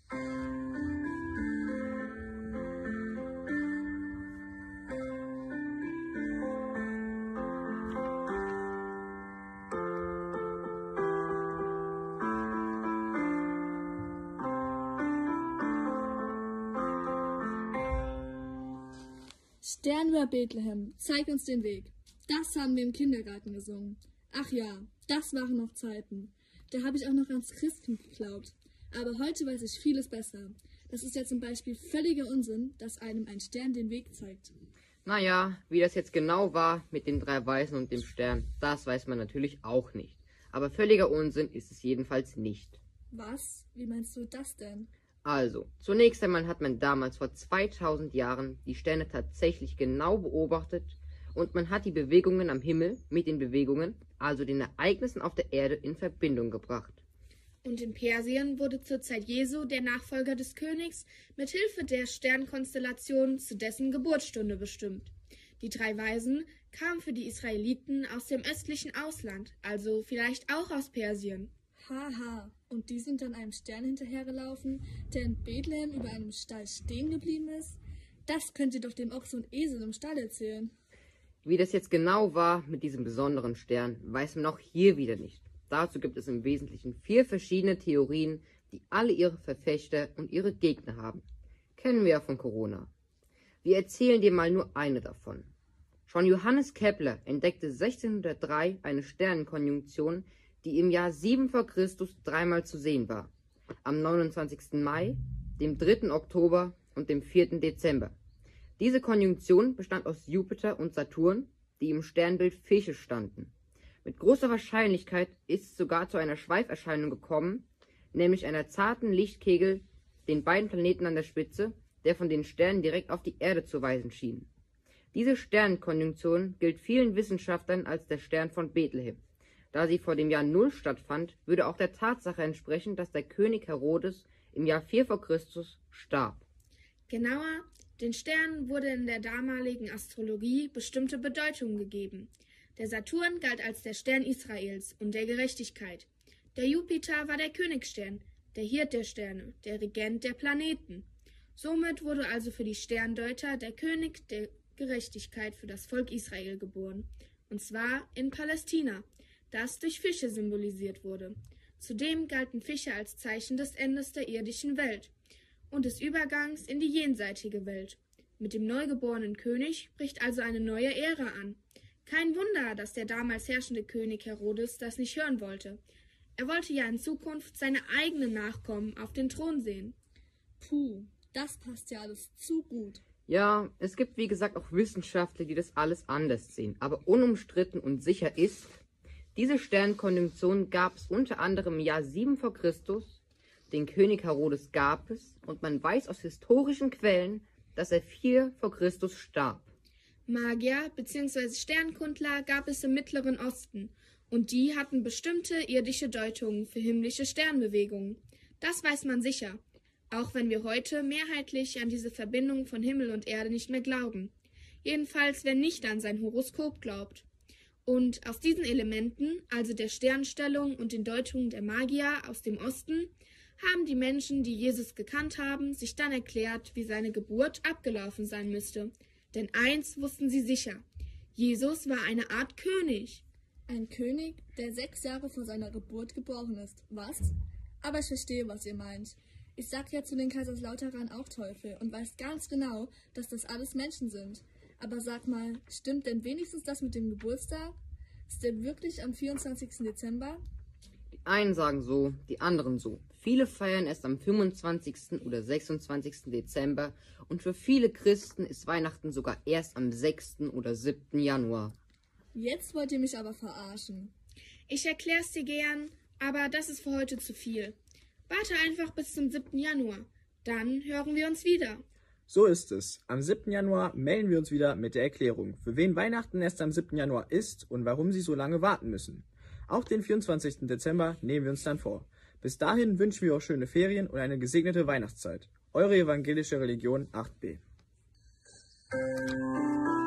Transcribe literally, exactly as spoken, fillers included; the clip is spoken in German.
Stern über Bethlehem, zeig uns den Weg. Das haben wir im Kindergarten gesungen. Ach ja, das waren noch Zeiten. Da habe ich auch noch ans Christkind geglaubt. Aber heute weiß ich vieles besser. Das ist ja zum Beispiel völliger Unsinn, dass einem ein Stern den Weg zeigt. Naja, wie das jetzt genau war mit den drei Weisen und dem Stern, das weiß man natürlich auch nicht. Aber völliger Unsinn ist es jedenfalls nicht. Was? Wie meinst du das denn? Also, zunächst einmal hat man damals vor zweitausend Jahren die Sterne tatsächlich genau beobachtet und man hat die Bewegungen am Himmel mit den Bewegungen, also den Ereignissen auf der Erde, in Verbindung gebracht. Und in Persien wurde zur Zeit Jesu der Nachfolger des Königs mit Hilfe der Sternkonstellation zu dessen Geburtsstunde bestimmt. Die drei Weisen kamen für die Israeliten aus dem östlichen Ausland, also vielleicht auch aus Persien. Haha, und die sind dann einem Stern hinterhergelaufen, der in Bethlehem über einem Stall stehen geblieben ist? Das könnt ihr doch dem Ochs und Esel im Stall erzählen. Wie das jetzt genau war mit diesem besonderen Stern, weiß man auch hier wieder nicht. Dazu gibt es im Wesentlichen vier verschiedene Theorien, die alle ihre Verfechter und ihre Gegner haben. Kennen wir ja von Corona. Wir erzählen dir mal nur eine davon. Schon Johannes Kepler entdeckte sechzehnhundertdrei eine Sternenkonjunktion, die im Jahr sieben vor Christus dreimal zu sehen war. Am neunundzwanzigsten Mai, dem dritten Oktober und dem vierten Dezember. Diese Konjunktion bestand aus Jupiter und Saturn, die im Sternbild Fische standen. Mit großer Wahrscheinlichkeit ist es sogar zu einer Schweiferscheinung gekommen, nämlich einer zarten Lichtkegel, den beiden Planeten an der Spitze, der von den Sternen direkt auf die Erde zu weisen schien. Diese Sternenkonjunktion gilt vielen Wissenschaftlern als der Stern von Bethlehem. Da sie vor dem Jahr Null stattfand, würde auch der Tatsache entsprechen, dass der König Herodes im Jahr vier vor Christus starb. Genauer, den Sternen wurde in der damaligen Astrologie bestimmte Bedeutung gegeben. Der Saturn galt als der Stern Israels und der Gerechtigkeit. Der Jupiter war der Königsstern, der Hirt der Sterne, der Regent der Planeten. Somit wurde also für die Sterndeuter der König der Gerechtigkeit für das Volk Israel geboren, und zwar in Palästina, das durch Fische symbolisiert wurde. Zudem galten Fische als Zeichen des Endes der irdischen Welt und des Übergangs in die jenseitige Welt. Mit dem neugeborenen König bricht also eine neue Ära an. Kein Wunder, dass der damals herrschende König Herodes das nicht hören wollte. Er wollte ja in Zukunft seine eigenen Nachkommen auf den Thron sehen. Puh, das passt ja alles zu gut. Ja, es gibt wie gesagt auch Wissenschaftler, die das alles anders sehen. Aber unumstritten und sicher ist, diese Sternkonjunktion gab es unter anderem im Jahr sieben vor Christus, den König Herodes gab es und man weiß aus historischen Quellen, dass er vier vor Christus starb. Magier bzw. Sternkundler gab es im Mittleren Osten und die hatten bestimmte irdische Deutungen für himmlische Sternbewegungen. Das weiß man sicher, auch wenn wir heute mehrheitlich an diese Verbindung von Himmel und Erde nicht mehr glauben. Jedenfalls wer nicht an sein Horoskop glaubt. Und aus diesen Elementen, also der Sternstellung und den Deutungen der Magier aus dem Osten, haben die Menschen, die Jesus gekannt haben, sich dann erklärt, wie seine Geburt abgelaufen sein müsste. Denn eins wussten sie sicher, Jesus war eine Art König. Ein König, der sechs Jahre vor seiner Geburt geboren ist. Was? Aber ich verstehe, was ihr meint. Ich sag ja zu den Kaiserslauterern auch Teufel und weiß ganz genau, dass das alles Menschen sind. Aber sag mal, stimmt denn wenigstens das mit dem Geburtstag? Ist der wirklich am vierundzwanzigsten Dezember? Die einen sagen so, die anderen so. Viele feiern erst am fünfundzwanzigsten oder sechsundzwanzigsten Dezember und für viele Christen ist Weihnachten sogar erst am sechsten oder siebten Januar. Jetzt wollt ihr mich aber verarschen. Ich erklär's dir gern, aber das ist für heute zu viel. Warte einfach bis zum siebten Januar. Dann hören wir uns wieder. So ist es. Am siebten Januar melden wir uns wieder mit der Erklärung, für wen Weihnachten erst am siebten Januar ist und warum sie so lange warten müssen. Auch den vierundzwanzigsten Dezember nehmen wir uns dann vor. Bis dahin wünschen wir euch schöne Ferien und eine gesegnete Weihnachtszeit. Eure evangelische Religion acht b.